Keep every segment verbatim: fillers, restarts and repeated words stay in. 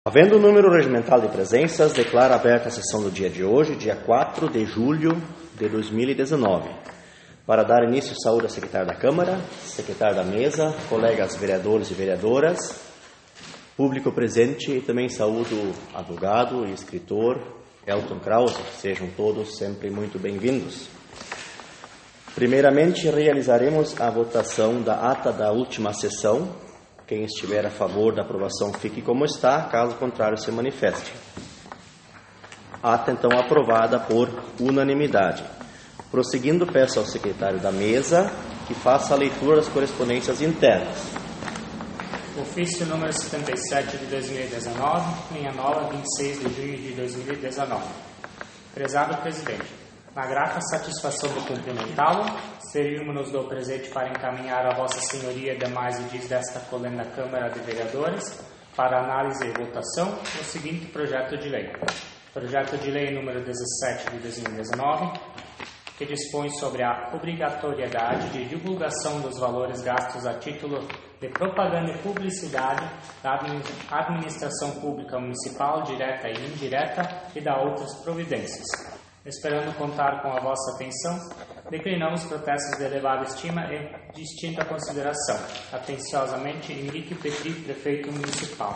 Havendo o número regimental de presenças, declaro aberta a sessão do dia de hoje, dia quatro de julho de dois mil e dezenove. Para dar início, saúdo a secretária da Câmara, secretário da mesa, colegas vereadores e vereadoras, público presente, e também saúdo o advogado e escritor Elton Krause. Sejam todos sempre muito bem-vindos. Primeiramente, realizaremos a votação da ata da última sessão. Quem estiver a favor da aprovação, fique como está, caso contrário, se manifeste. Ata, então, aprovada por unanimidade. Prosseguindo, peço ao secretário da mesa que faça a leitura das correspondências internas. Ofício número setenta e sete de dois mil e dezenove, linha nova, vinte e seis de junho de dois mil e dezenove. Prezado presidente, na grata satisfação de cumprimentá-lo, servimos-nos do presente para encaminhar a Vossa Senhoria demais edis desta colenda Câmara de Vereadores para análise e votação o seguinte projeto de lei. Projeto de lei número dezessete de dois mil e dezenove, que dispõe sobre a obrigatoriedade de divulgação dos valores gastos a título de propaganda e publicidade da administração pública municipal, direta e indireta, e da outras providências. Esperando contar com a vossa atenção, declinamos protestos de elevada estima e distinta consideração. Atenciosamente, Henrique Petri, prefeito municipal.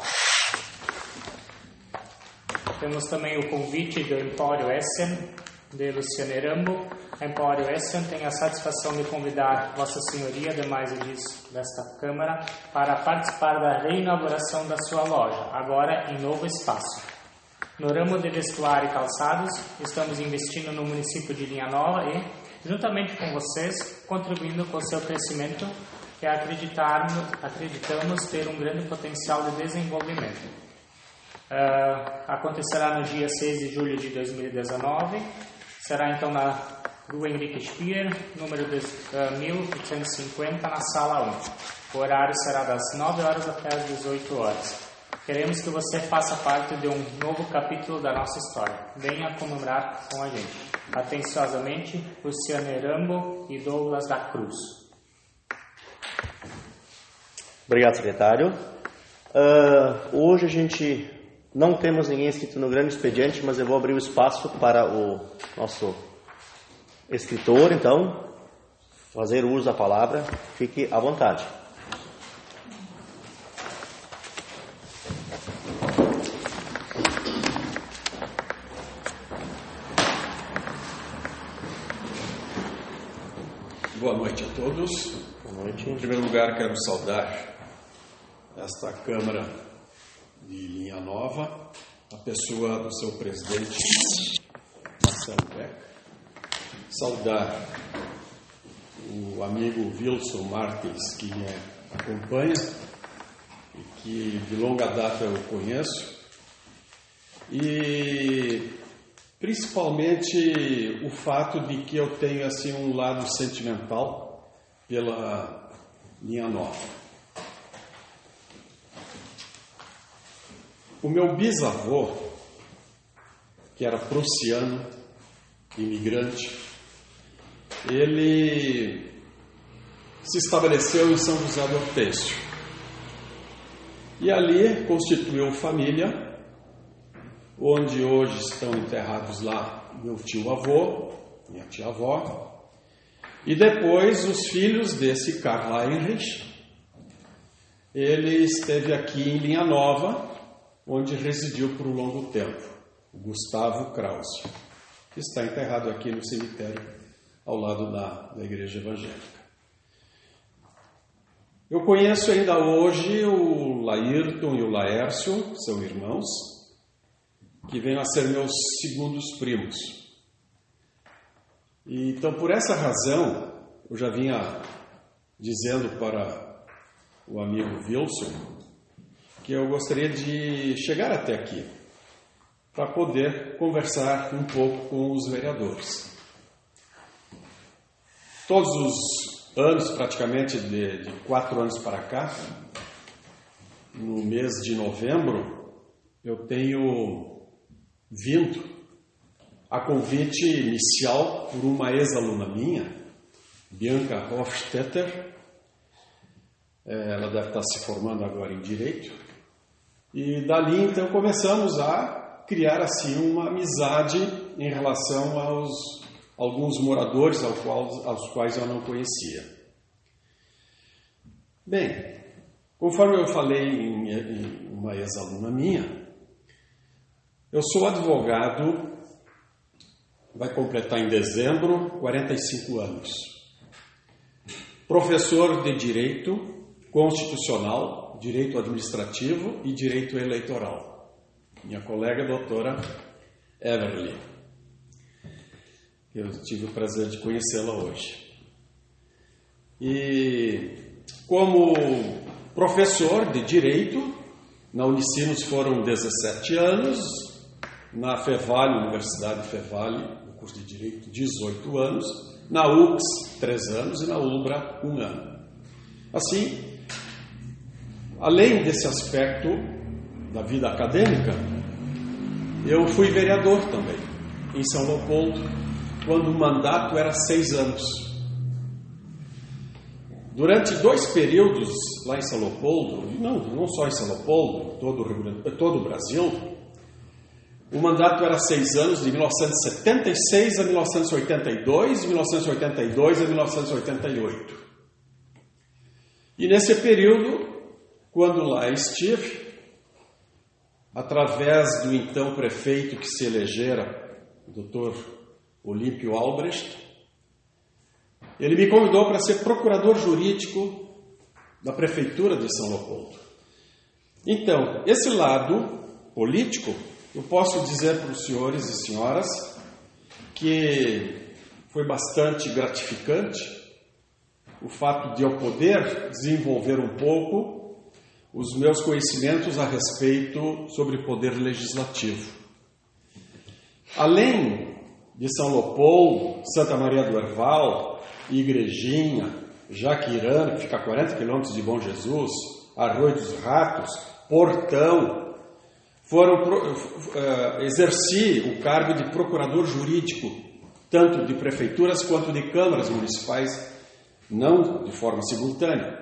Temos também o convite do Empório Essen, de Luciano Erambo. A Empório Essen tem a satisfação de convidar Vossa Senhoria, demais edis desta Câmara, para participar da reinauguração da sua loja, agora em novo espaço. No ramo de vestuário e calçados, estamos investindo no município de Linha Nova e, juntamente com vocês, contribuindo com o seu crescimento e acreditamos ter um grande potencial de desenvolvimento. Uh, acontecerá no dia seis de julho de dois mil e dezenove, será então na Rua Henrique Spier, número uh, mil oitocentos e cinquenta, na sala um. O horário será das nove horas até as dezoito horas. Queremos que você faça parte de um novo capítulo da nossa história. Venha comemorar com a gente. Atenciosamente, Luciano Erambo e Douglas da Cruz. Obrigado, secretário. Uh, hoje a gente não temos ninguém inscrito no grande expediente, mas eu vou abrir o espaço para o nosso escritor, então, fazer uso da palavra. Fique à vontade. Boa noite a todos. Boa noite. Em primeiro lugar, quero saudar esta Câmara de Linha Nova, a pessoa do seu presidente, Marcelo Beck. Saudar o amigo Wilson Martins, que me acompanha e que de longa data eu conheço. E principalmente o fato de que eu tenho assim um lado sentimental pela Linha Nova. O meu bisavô, que era prussiano, imigrante, ele se estabeleceu em São José do Hortêncio e ali constituiu família, onde hoje estão enterrados lá meu tio-avô, minha tia-avó, e depois os filhos desse Karl Heinrich. Ele esteve aqui em Linha Nova, onde residiu por um longo tempo, o Gustavo Krause, que está enterrado aqui no cemitério, ao lado da, da Igreja Evangélica. Eu conheço ainda hoje o Laírton e o Laércio, são irmãos, que venham a ser meus segundos primos. E, então, por essa razão, eu já vinha dizendo para o amigo Wilson que eu gostaria de chegar até aqui para poder conversar um pouco com os vereadores. Todos os anos, praticamente de, de quatro anos para cá, no mês de novembro, eu tenho vindo a convite inicial por uma ex-aluna minha, Bianca Hofstetter. Ela deve estar se formando agora em Direito. E dali então começamos a criar assim uma amizade em relação aos alguns moradores aos quais, aos quais eu não conhecia. Bem, conforme eu falei em, em uma ex-aluna minha, eu sou advogado, vai completar em dezembro quarenta e cinco anos. Professor de Direito Constitucional, Direito Administrativo e Direito Eleitoral. Minha colega doutora Everly. Eu tive o prazer de conhecê-la hoje. E como professor de Direito, na Unicinos foram dezessete anos, na Fevale, Universidade Fevale, no curso de Direito, dezoito anos, na U C S, três anos, e na ULBRA, um ano. Assim, além desse aspecto da vida acadêmica, eu fui vereador também, em São Leopoldo, quando o mandato era seis anos. Durante dois períodos lá em São Leopoldo, não, não só em São Leopoldo, todo o, Rio Grande, todo o Brasil, o mandato era seis anos, de mil novecentos e setenta e seis a mil novecentos e oitenta e dois, de mil novecentos e oitenta e dois a mil novecentos e oitenta e oito. E nesse período, quando lá estive, através do então prefeito que se elegera, o doutor Olímpio Albrecht, ele me convidou para ser procurador jurídico da prefeitura de São Leopoldo. Então, esse lado político, eu posso dizer para os senhores e senhoras que foi bastante gratificante o fato de eu poder desenvolver um pouco os meus conhecimentos a respeito sobre poder legislativo. Além de São Leopoldo, Santa Maria do Herval, Igrejinha, Jaquirana, que fica a quarenta quilômetros de Bom Jesus, Arroio dos Ratos, Portão, foram, uh, exerci o cargo de procurador jurídico, tanto de prefeituras quanto de câmaras municipais, não de forma simultânea.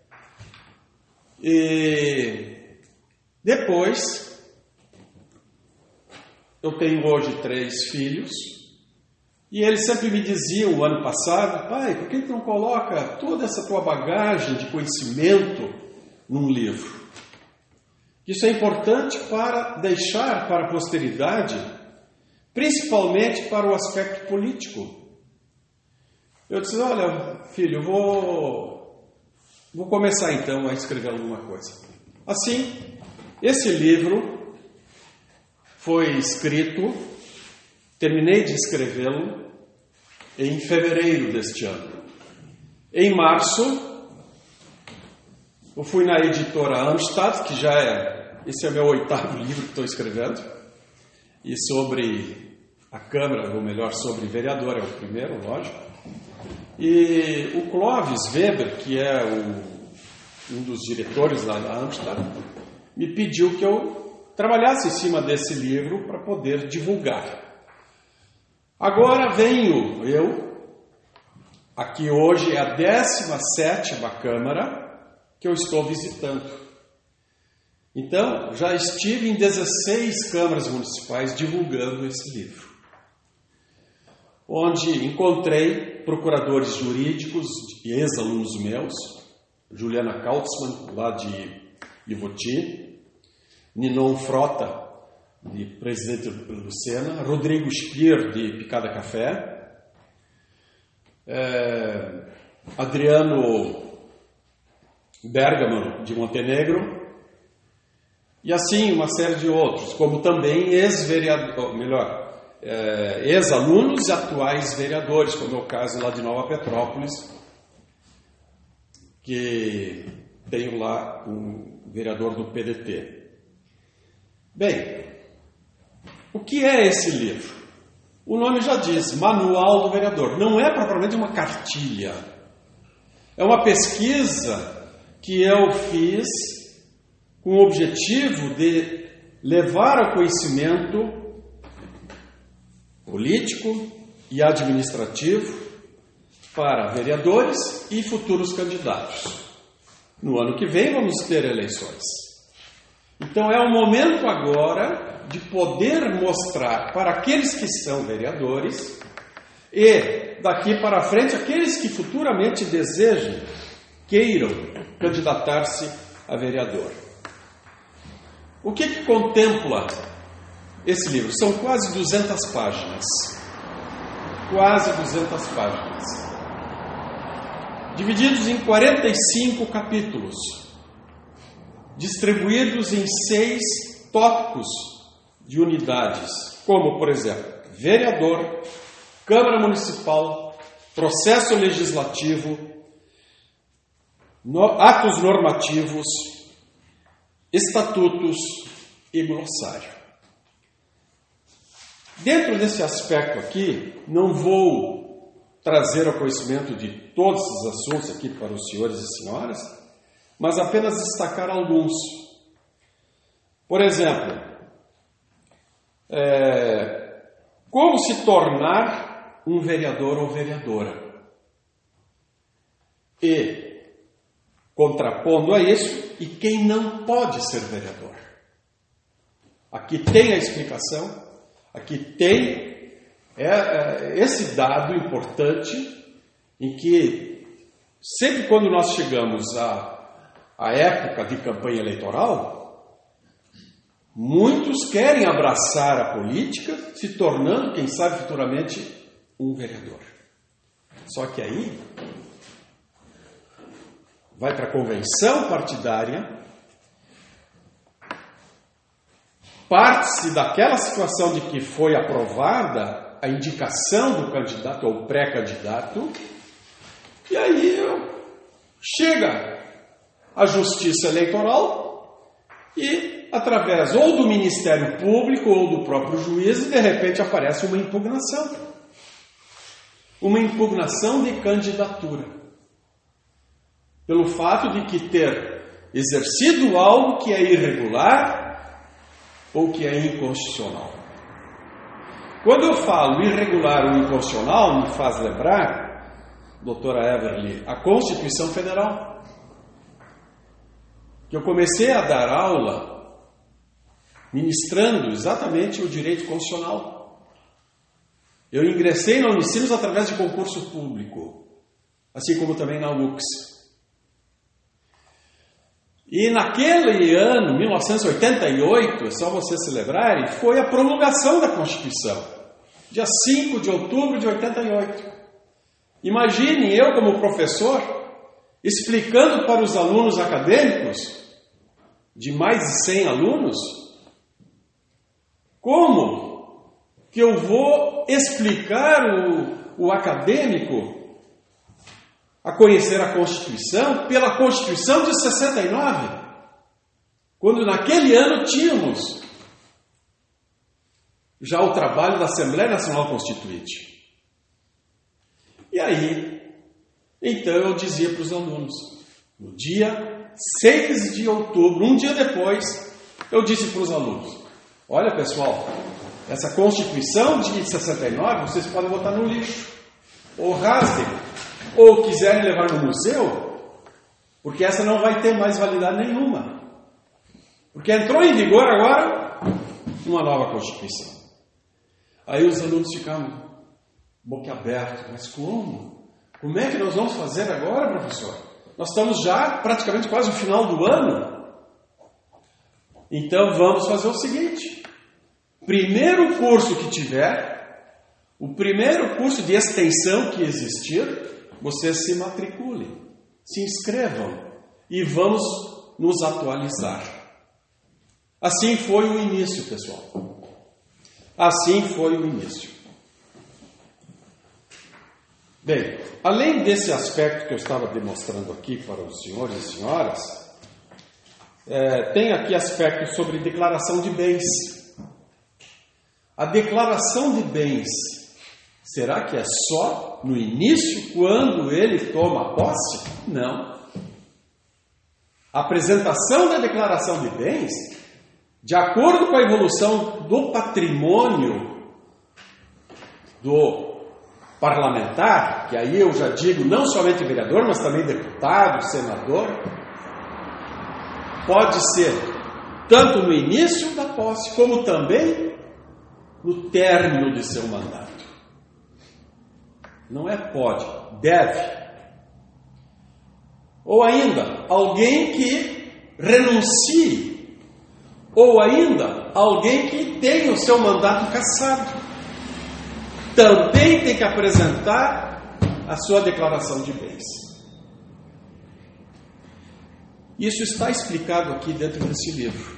E depois, eu tenho hoje três filhos, e eles sempre me diziam, o ano passado, pai, por que tu não coloca toda essa tua bagagem de conhecimento num livro? Isso é importante para deixar para a posteridade, principalmente para o aspecto político. Eu disse, olha, filho, eu vou, vou começar então a escrever alguma coisa. Assim, esse livro foi escrito, terminei de escrevê-lo em fevereiro deste ano. Em março, eu fui na editora Amstad, que já é, esse é meu oitavo livro que estou escrevendo, e sobre a Câmara, ou melhor, sobre vereador, é o primeiro, lógico. E o Clóvis Weber, que é o, um dos diretores lá da Amstad, me pediu que eu trabalhasse em cima desse livro para poder divulgar. Agora venho eu, aqui hoje é a décima sétima Câmara, que eu estou visitando. Então, já estive em dezesseis câmaras municipais divulgando esse livro, onde encontrei procuradores jurídicos e ex-alunos meus, Juliana Kautzmann, lá de Ivoti, Ninon Frota, de Presidente Lucena, Rodrigo Spier, de Picada Café, é, Adriano Bergamo, de Montenegro, e assim uma série de outros, como também ex-vereador, melhor, é, ex-alunos e atuais vereadores, como é o caso lá de Nova Petrópolis, que tenho lá um vereador do P D T. Bem, o que é esse livro? O nome já diz, Manual do Vereador. Não é propriamente uma cartilha. É uma pesquisa que eu fiz com o objetivo de levar ao conhecimento político e administrativo para vereadores e futuros candidatos. No ano que vem vamos ter eleições. Então é o momento agora de poder mostrar para aqueles que são vereadores e daqui para frente aqueles que futuramente desejem, queiram candidatar-se a vereador. O que que contempla esse livro? São quase duzentas páginas. Quase duzentas páginas. Divididos em quarenta e cinco capítulos. Distribuídos em seis tópicos de unidades, como, por exemplo, vereador, Câmara Municipal, processo legislativo, no, atos normativos, estatutos e glossário. Dentro desse aspecto aqui, não vou trazer ao conhecimento de todos os assuntos aqui para os senhores e senhoras, mas apenas destacar alguns. Por exemplo, é, como se tornar um vereador ou vereadora? E, contrapondo a isso, e quem não pode ser vereador? Aqui tem a explicação, aqui tem é, é, esse dado importante, em que sempre quando nós chegamos a a época de campanha eleitoral, muitos querem abraçar a política, se tornando, quem sabe, futuramente, um vereador. Só que aí vai para a convenção partidária, parte-se daquela situação de que foi aprovada a indicação do candidato ou pré-candidato, e aí chega a Justiça Eleitoral e, através ou do Ministério Público ou do próprio juiz, de repente aparece uma impugnação. Uma impugnação de candidatura. Pelo fato de que ter exercido algo que é irregular ou que é inconstitucional. Quando eu falo irregular ou inconstitucional, me faz lembrar, doutora Everly, a Constituição Federal. Que eu comecei a dar aula ministrando exatamente o direito constitucional. Eu ingressei na Unicinos através de concurso público, assim como também na U C S. E naquele ano, mil novecentos e oitenta e oito, é só vocês se lembrarem, foi a promulgação da Constituição, dia cinco de outubro de oitenta e oito. Imagine eu como professor explicando para os alunos acadêmicos, de mais de cem alunos, como que eu vou explicar o, o acadêmico a conhecer a Constituição pela Constituição de sessenta e nove, quando naquele ano tínhamos já o trabalho da Assembleia Nacional Constituinte. E aí, então eu dizia para os alunos, no dia seis de outubro, um dia depois, eu disse para os alunos, olha pessoal, essa Constituição de sessenta e nove, vocês podem botar no lixo, ou rasguem, ou quiserem levar no museu, porque essa não vai ter mais validade nenhuma. Porque entrou em vigor agora uma nova Constituição. Aí os alunos ficaram boquiabertos, mas como? Como é que nós vamos fazer agora, professor? Nós estamos já praticamente quase no final do ano. Então vamos fazer o seguinte. Primeiro curso que tiver, o primeiro curso de extensão que existir, vocês se matriculem, se inscrevam e vamos nos atualizar. Assim foi o início, pessoal. Assim foi o início. Bem, além desse aspecto que eu estava demonstrando aqui para os senhores e senhoras, é, tem aqui aspectos sobre declaração de bens. A declaração de bens, será que é só no início, quando ele toma posse? Não. A apresentação da declaração de bens, de acordo com a evolução do patrimônio do parlamentar, que aí eu já digo não somente vereador, mas também deputado, senador, pode ser tanto no início da posse, como também no término de seu mandato. Não é pode, deve. Ou ainda, alguém que renuncie, ou ainda, alguém que tenha o seu mandato cassado, também tem que apresentar a sua declaração de bens. Isso está explicado aqui dentro desse livro,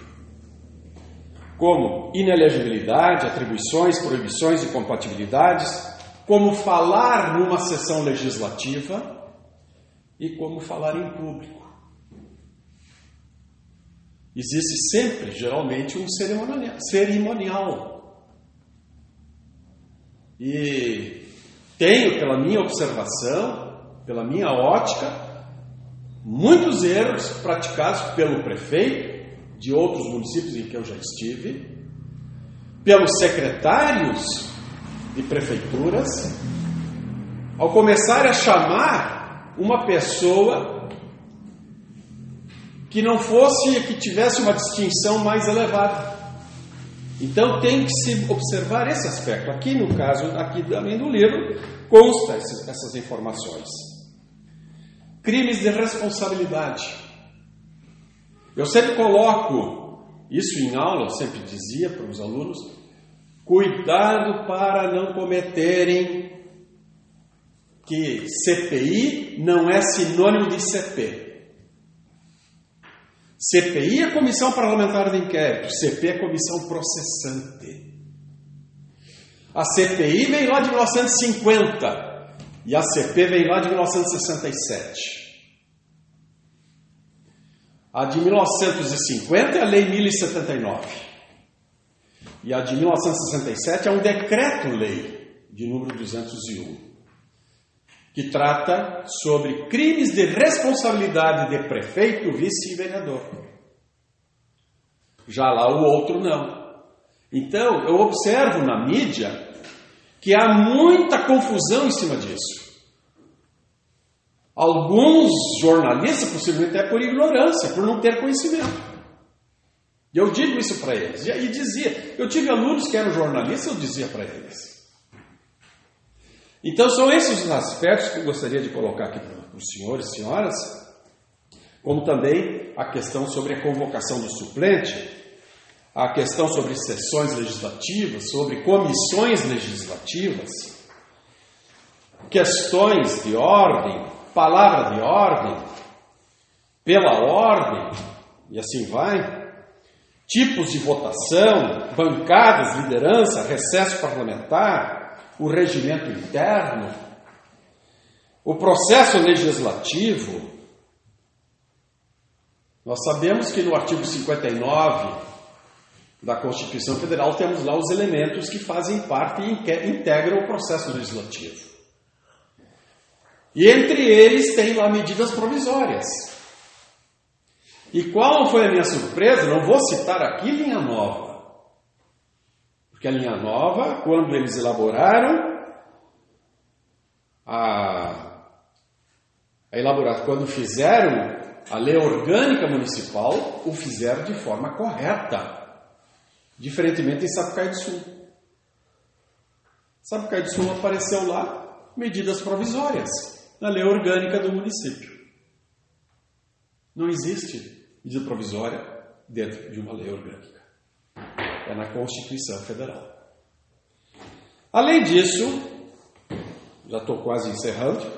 como inelegibilidade, atribuições, proibições e compatibilidades, como falar numa sessão legislativa e como falar em público. Existe sempre, geralmente, um cerimonial. cerimonial. E tenho, pela minha observação, pela minha ótica, muitos erros praticados pelo prefeito de outros municípios em que eu já estive, pelos secretários de prefeituras, ao começar a chamar uma pessoa que não fosse, que tivesse uma distinção mais elevada. Então tem que se observar esse aspecto. Aqui no caso, aqui também do livro, consta essas, essas informações. Crimes de responsabilidade. Eu sempre coloco isso em aula, eu sempre dizia para os alunos, cuidado para não cometerem que C P I não é sinônimo de C P. C P I é Comissão Parlamentar de Inquérito, C P é Comissão Processante. A C P I vem lá de mil novecentos e cinquenta e a C P vem lá de mil novecentos e sessenta e sete. A de mil novecentos e cinquenta é a Lei mil e setenta e nove. E a de mil novecentos e sessenta e sete é um decreto-lei de número duzentos e um, que trata sobre crimes de responsabilidade de prefeito, vice e vereador. Já lá o outro não. Então, eu observo na mídia que há muita confusão em cima disso. Alguns jornalistas, possivelmente até por ignorância, por não ter conhecimento. E eu digo isso para eles. E dizia, eu tive alunos que eram jornalistas, eu dizia para eles. Então são esses os aspectos que eu gostaria de colocar aqui para os senhores e senhoras, como também a questão sobre a convocação do suplente, a questão sobre sessões legislativas, sobre comissões legislativas, questões de ordem, palavra de ordem, pela ordem, e assim vai, tipos de votação, bancadas, liderança, recesso parlamentar, o regimento interno, o processo legislativo. Nós sabemos que no artigo cinquenta e nove da Constituição Federal temos lá os elementos que fazem parte e integram o processo legislativo. E entre eles tem lá medidas provisórias. E qual foi a minha surpresa? Não vou citar aqui linha nova. Porque a linha nova, quando eles elaboraram a, a elaborar, quando fizeram a lei orgânica municipal, o fizeram de forma correta, diferentemente em Sapucaí do Sul. Sapucaí do Sul apareceu lá medidas provisórias na lei orgânica do município. Não existe medida provisória dentro de uma lei orgânica. É na Constituição Federal. Além disso, já estou quase encerrando,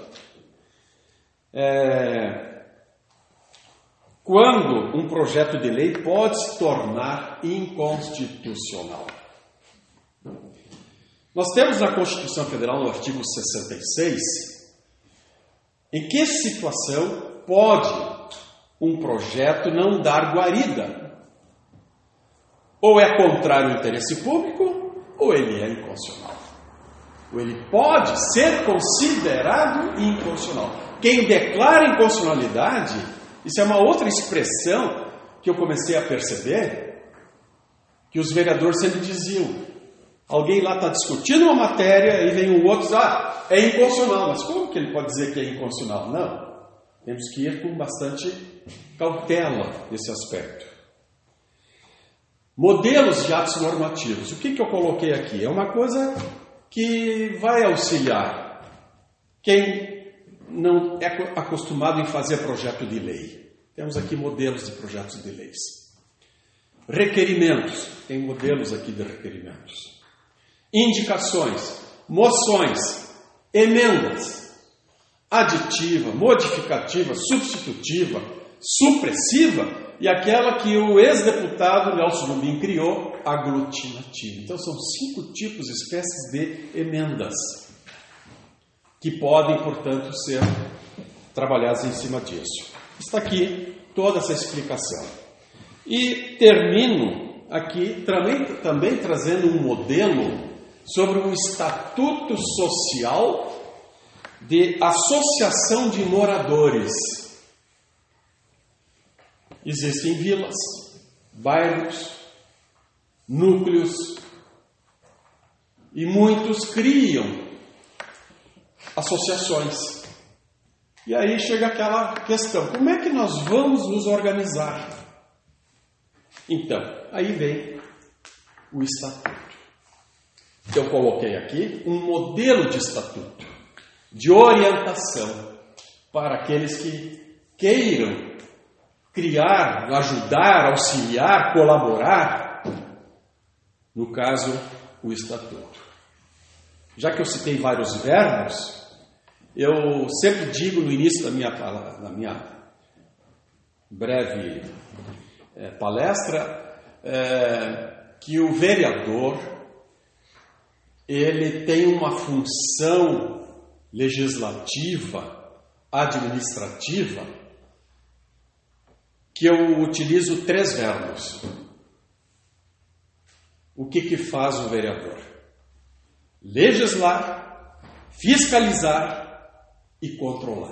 é, quando um projeto de lei pode se tornar inconstitucional. Nós temos na Constituição Federal, no artigo sessenta e seis, em que situação pode um projeto não dar guarida. Ou é contrário ao interesse público, ou ele é inconstitucional. Ou ele pode ser considerado inconstitucional. Quem declara inconstitucionalidade, isso é uma outra expressão que eu comecei a perceber, que os vereadores sempre diziam. Alguém lá está discutindo uma matéria e vem um outro e diz, ah, é inconstitucional. Mas como que ele pode dizer que é inconstitucional? Não. Temos que ir com bastante cautela nesse aspecto. Modelos de atos normativos. O que, que eu coloquei aqui? É uma coisa que vai auxiliar quem não é acostumado em fazer projeto de lei. Temos aqui modelos de projetos de leis. Requerimentos. Tem modelos aqui de requerimentos. Indicações, moções, emendas, aditiva, modificativa, substitutiva, supressiva e aquela que o ex-deputado Nelson Jobim criou, aglutinativa. Então são cinco tipos, espécies de emendas que podem, portanto, ser trabalhadas em cima disso. Está aqui toda essa explicação. E termino aqui também, também trazendo um modelo sobre um estatuto social de associação de moradores. Existem vilas, bairros, núcleos, e muitos criam associações. E aí chega aquela questão: como é que nós vamos nos organizar? Então, aí vem o estatuto. Eu coloquei aqui um modelo de estatuto, de orientação, para aqueles que queiram criar, ajudar, auxiliar, colaborar, no caso, o estatuto. Já que eu citei vários verbos, eu sempre digo no início da minha, da minha breve é, palestra é, que o vereador ele tem uma função legislativa, administrativa, que eu utilizo três verbos. O que que faz o vereador? Legislar, fiscalizar e controlar.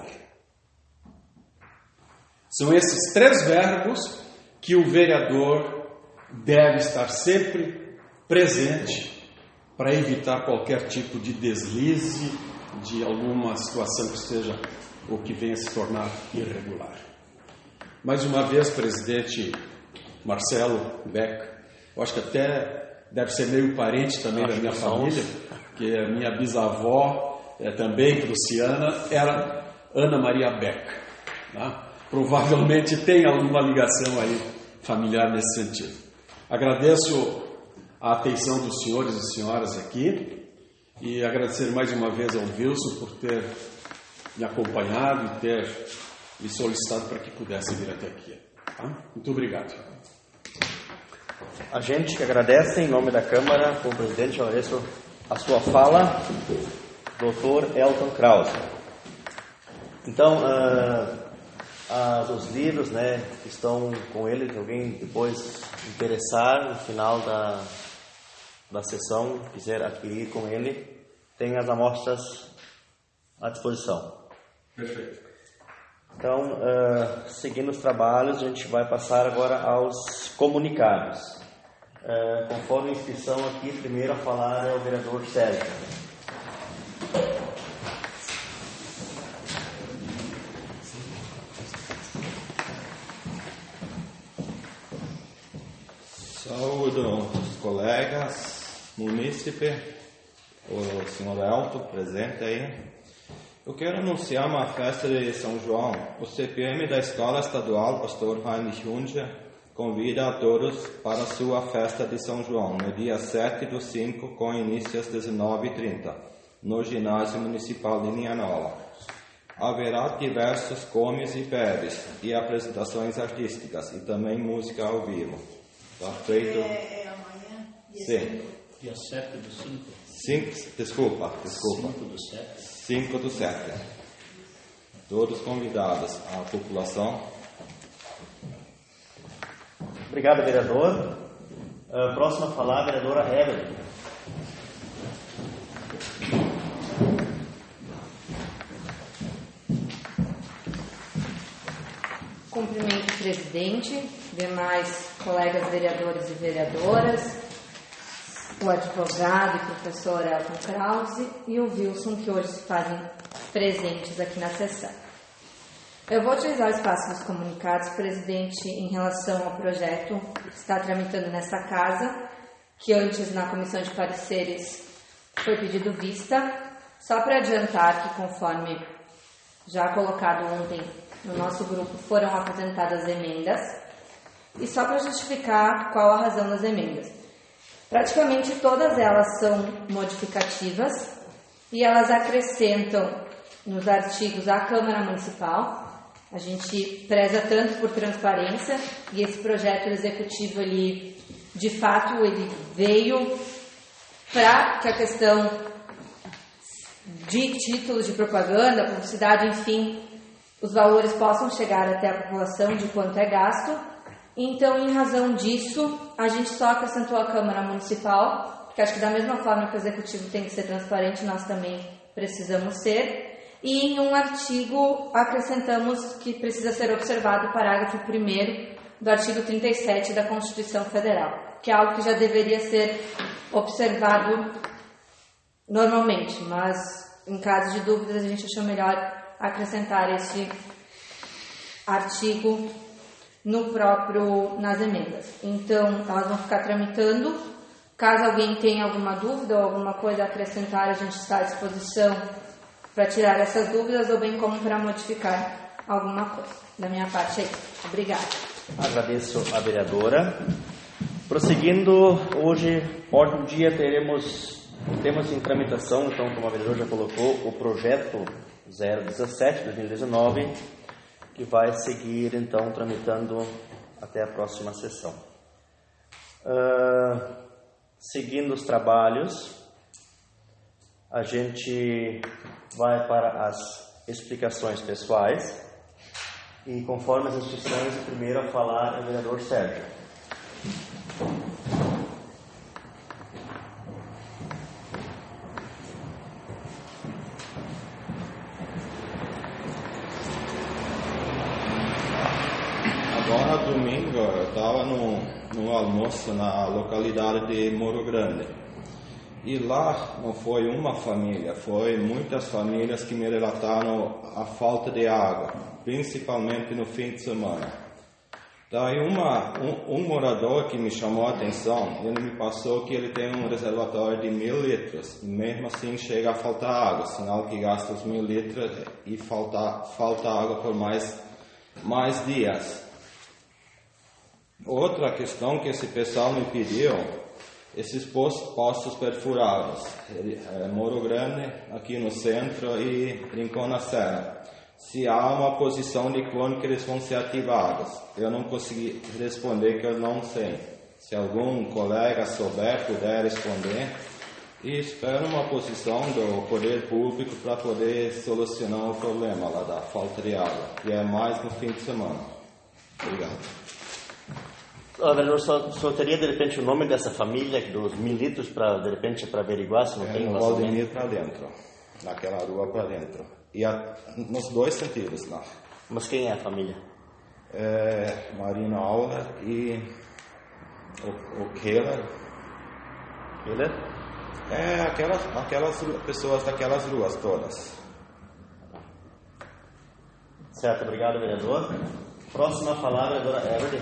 São esses três verbos que o vereador deve estar sempre presente para evitar qualquer tipo de deslize, de alguma situação que seja ou que venha a se tornar irregular. Mais uma vez, presidente Marcelo Beck, eu acho que até deve ser meio parente também acho da minha família, porque a minha bisavó, é, também prussiana, era Ana Maria Beck. Tá? Provavelmente tem alguma ligação aí familiar nesse sentido. Agradeço a atenção dos senhores e senhoras aqui e agradecer mais uma vez ao Wilson por ter me acompanhado e ter me solicitado para que pudesse vir até aqui. Tá? Muito obrigado. A gente que agradece em nome da Câmara, como presidente, eu agradeço a sua fala, doutor Elton Krause. Então, uh, as, os livros, né, que estão com ele, se alguém depois interessar no final da, da sessão, quiser adquirir com ele, tem as amostras à disposição. Perfeito. Então, uh, seguindo os trabalhos, a gente vai passar agora aos comunicados. Uh, conforme a inscrição aqui, primeiro a falar é o vereador Sérgio. Saúdo os colegas, munícipe, o senhor Elton, presente aí. Eu quero anunciar uma festa de São João. O C P M da Escola Estadual Pastor Heinrich Junge convida a todos para a sua festa de São João, no dia sete do cinco, com início às dezenove e trinta, no Ginásio Municipal de Nianola. Haverá diversos comes e bebes e apresentações artísticas e também música ao vivo. Está feito? É, é amanhã? Sim. Dia sete do cinco. Cinco, desculpa, desculpa. cinco do sete. cinco do sete. Todos convidados, a população. Obrigado, vereador. Uh, próxima a falar, a vereadora Evelyn. Cumprimento o presidente, demais colegas vereadores e vereadoras, o advogado e professor Elton Krause e o Wilson, que hoje se fazem presentes aqui na sessão. Eu vou utilizar o espaço dos comunicados, presidente, em relação ao projeto que está tramitando nesta casa, que antes na comissão de pareceres foi pedido vista, só para adiantar que, conforme já colocado ontem no nosso grupo, foram apresentadas emendas, e só para justificar qual a razão das emendas. Praticamente todas elas são modificativas e elas acrescentam nos artigos a Câmara Municipal. A gente preza tanto por transparência e esse projeto executivo, ele, de fato, ele veio para que a questão de títulos de propaganda, publicidade, enfim, os valores possam chegar até a população de quanto é gasto. Então, em razão disso, a gente só acrescentou a Câmara Municipal, porque acho que da mesma forma que o Executivo tem que ser transparente, nós também precisamos ser. E em um artigo acrescentamos que precisa ser observado o parágrafo primeiro do artigo trinta e sete da Constituição Federal, que é algo que já deveria ser observado normalmente, mas em caso de dúvidas a gente achou melhor acrescentar esse artigo no próprio, nas emendas. Então, elas vão ficar tramitando. Caso alguém tenha alguma dúvida ou alguma coisa a acrescentar, a gente está à disposição para tirar essas dúvidas ou bem como para modificar alguma coisa. Da minha parte é isso. Obrigada. Agradeço a vereadora. Prosseguindo, hoje, ordem do dia, teremos, temos em tramitação, então, como a vereadora já colocou, o projeto zero dezessete de dois mil e dezenove, que vai seguir, então, tramitando até a próxima sessão. Uh, seguindo os trabalhos, a gente vai para as explicações pessoais e, conforme as instruções, o primeiro a falar é o vereador Sérgio. Agora, domingo, eu estava no, no almoço na localidade de Moro Grande. E lá não foi uma família, foi muitas famílias que me relataram a falta de água, principalmente no fim de semana. Daí uma, um, um morador que me chamou a atenção, ele me passou que ele tem um reservatório de mil litros, e mesmo assim chega a faltar água, sinal que gasta os mil litros e falta, falta água por mais, mais dias. Outra questão que esse pessoal me pediu, esses poços perfurados, é, Moro Grande, aqui no centro, e Rincão na Serra. Se há uma posição de quando que eles vão ser ativados. Eu não consegui responder, que eu não sei. Se algum colega souber, puder responder. E espero uma posição do poder público para poder solucionar o problema lá da falta de água, que é mais no fim de semana. Obrigado. Ah, vereador, só, só teria de repente o nome dessa família, dos mil litros, para de repente para averiguar se não é tem no vazamento? Valdemir para dentro, naquela rua para dentro. E a, nos dois sentidos lá. Mas quem é a família? É, Marina Auler e o, o Keller. Keller? É, aquelas, aquelas pessoas daquelas ruas todas. Certo, obrigado, vereador. Próxima a falar, vereadora Everly.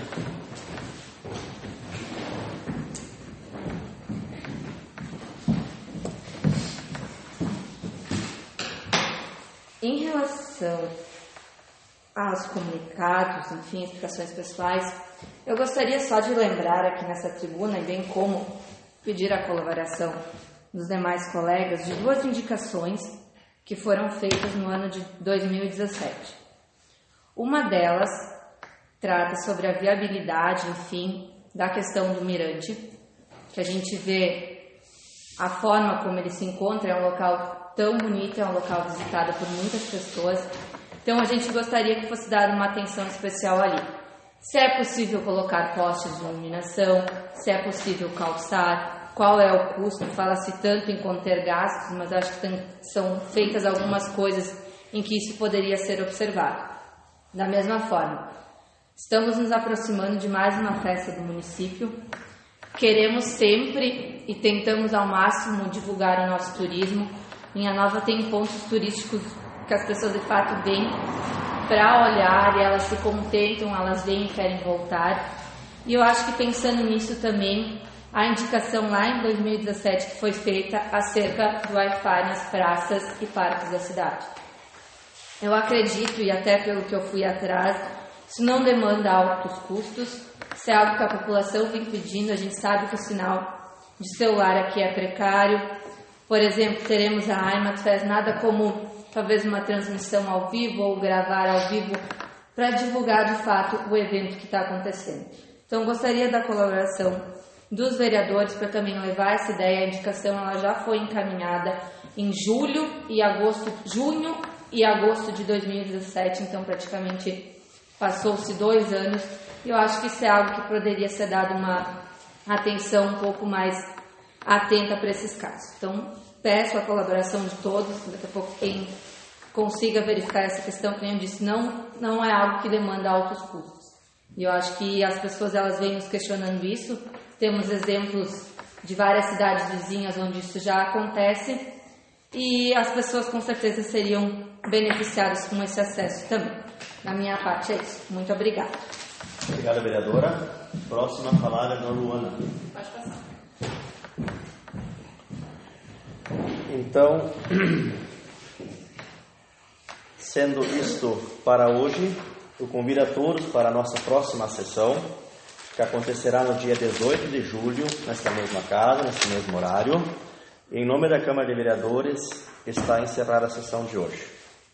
Em relação aos comunicados, enfim, explicações pessoais, eu gostaria só de lembrar aqui nessa tribuna, e bem como pedir a colaboração dos demais colegas, de duas indicações que foram feitas no ano de dois mil e dezessete. Uma delas trata sobre a viabilidade, enfim, da questão do mirante, que a gente vê a forma como ele se encontra, é um local tão bonito, é um local visitado por muitas pessoas. Então a gente gostaria que fosse dada uma atenção especial ali. Se é possível colocar postes de iluminação, se é possível calçar, qual é o custo, fala-se tanto em conter gastos, mas acho que tem, são feitas algumas coisas em que isso poderia ser observado. Da mesma forma, estamos nos aproximando de mais uma festa do município. Queremos sempre e tentamos ao máximo divulgar o nosso turismo. Minha Nova tem pontos turísticos que as pessoas de fato vêm para olhar e elas se contentam, elas vêm e querem voltar. E eu acho que pensando nisso também, a indicação lá em dois mil e dezessete que foi feita acerca do Wi-Fi nas praças e parques da cidade. Eu acredito, e até pelo que eu fui atrás, isso não demanda altos custos, isso é algo que a população vem pedindo. A gente sabe que o sinal de celular aqui é precário. Por exemplo, teremos a AIMAT faz nada como talvez uma transmissão ao vivo ou gravar ao vivo para divulgar de fato o evento que está acontecendo. Então, gostaria da colaboração dos vereadores para também levar essa ideia. A indicação ela já foi encaminhada em julho e agosto, junho e agosto de dois mil e dezessete, então praticamente passou-se dois anos. E eu acho que isso é algo que poderia ser dado uma atenção um pouco mais atenta para esses casos. Então, peço a colaboração de todos, daqui a pouco quem consiga verificar essa questão, como eu disse, não, não é algo que demanda altos custos. E eu acho que as pessoas elas vêm nos questionando isso. Temos exemplos de várias cidades vizinhas onde isso já acontece e as pessoas com certeza seriam beneficiadas com esse acesso também. Da minha parte é isso. Muito obrigada. Obrigada, vereadora. Próxima a falar é a dona Luana. Pode passar. Então, sendo isto para hoje, eu convido a todos para a nossa próxima sessão, que acontecerá no dia dezoito de julho, nesta mesma casa, neste mesmo horário. Em nome da Câmara de Vereadores, está encerrada a sessão de hoje.